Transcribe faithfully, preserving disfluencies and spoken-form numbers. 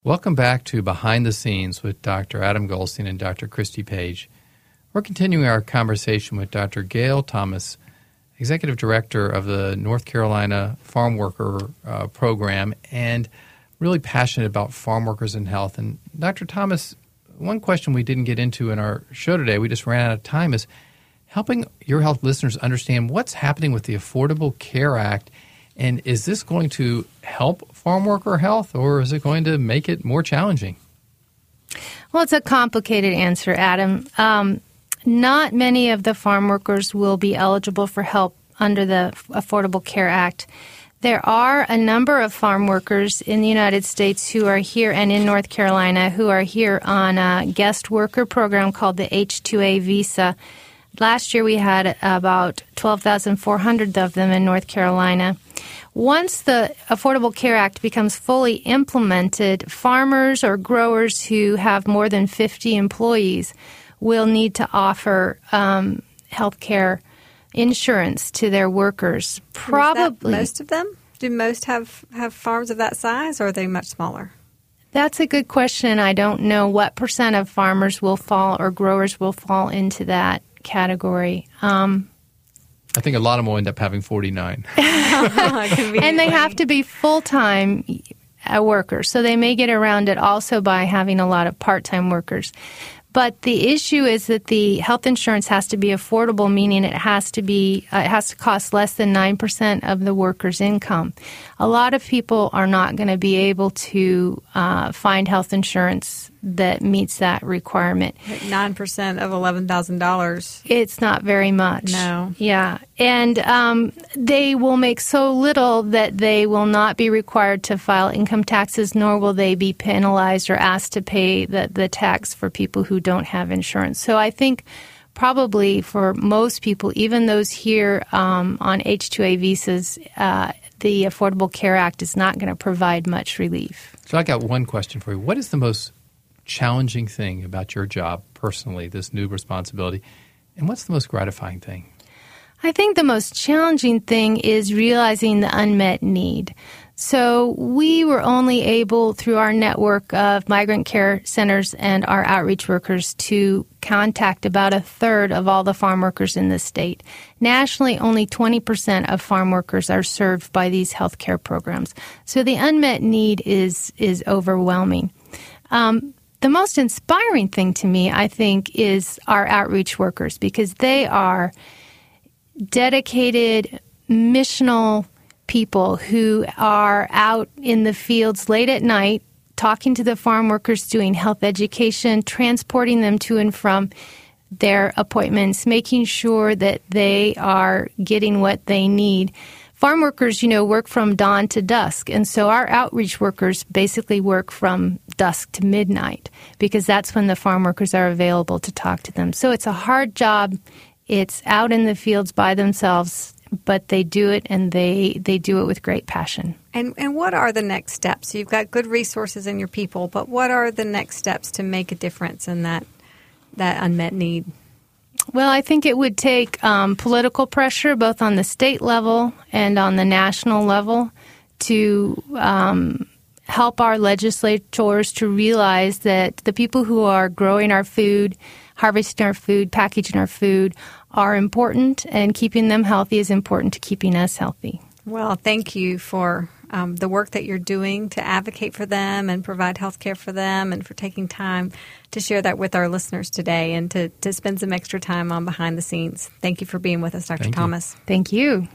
Welcome back to Behind the Scenes with Doctor Adam Goldstein and Doctor Christy Page. We're continuing our conversation with Doctor Gail Thomas, Executive Director of the North Carolina Farm Worker uh, Program, and really passionate about farm workers and health. And Doctor Thomas, one question we didn't get into in our show today, we just ran out of time, is helping Your Health listeners understand what's happening with the Affordable Care Act. And is this going to help farm worker health, or is it going to make it more challenging? Well, it's a complicated answer, Adam. Um, not many of the farm workers will be eligible for help under the Affordable Care Act. There are a number of farm workers in the United States who are here and in North Carolina who are here on a guest worker program called the H two A visa. Last year we had about twelve thousand four hundred of them in North Carolina. Once the Affordable Care Act becomes fully implemented, farmers or growers who have more than fifty employees will need to offer um, health care insurance to their workers. Probably most of them? Do most have, have farms of that size, or are they much smaller? That's a good question. I don't know what percent of farmers will fall or growers will fall into that category. Um, I think a lot of them will end up having forty-nine. And they have to be full-time uh, workers, so they may get around it also by having a lot of part-time workers. But the issue is that the health insurance has to be affordable, meaning it has to be uh, it has to cost less than nine percent of the worker's income. A lot of people are not going to be able to uh, find health insurance that meets that requirement. nine percent of eleven thousand dollars. It's not very much. No. Yeah. And um, they will make so little that they will not be required to file income taxes, nor will they be penalized or asked to pay the, the tax for people who don't have insurance. So I think probably for most people, even those here um, on H two A visas, uh, the Affordable Care Act is not going to provide much relief. So I got one question for you. What is the most challenging thing about your job personally, this new responsibility, and what's the most gratifying thing? I think the most challenging thing is realizing the unmet need. So we were only able, through our network of migrant care centers and our outreach workers, to contact about a third of all the farm workers in the state. Nationally, only twenty percent of farm workers are served by these health care programs. So the unmet need is, is overwhelming. Um, The most inspiring thing to me, I think, is our outreach workers, because they are dedicated, missional people who are out in the fields late at night, talking to the farm workers, doing health education, transporting them to and from their appointments, making sure that they are getting what they need. Farm workers, you know, work from dawn to dusk, and so our outreach workers basically work from dusk to midnight because that's when the farm workers are available to talk to them. So it's a hard job. It's out in the fields by themselves, but they do it, and they, they do it with great passion. And and what are the next steps? You've got good resources in your people, but what are the next steps to make a difference in that that unmet need? Well, I think it would take um, political pressure both on the state level and on the national level to um, help our legislators to realize that the people who are growing our food, harvesting our food, packaging our food are important, and keeping them healthy is important to keeping us healthy. Well, thank you for um, the work that you're doing to advocate for them and provide health care for them, and for taking time to share that with our listeners today, and to, to spend some extra time on Behind the Scenes. Thank you for being with us, Doctor Thank you. Thomas. Thank you.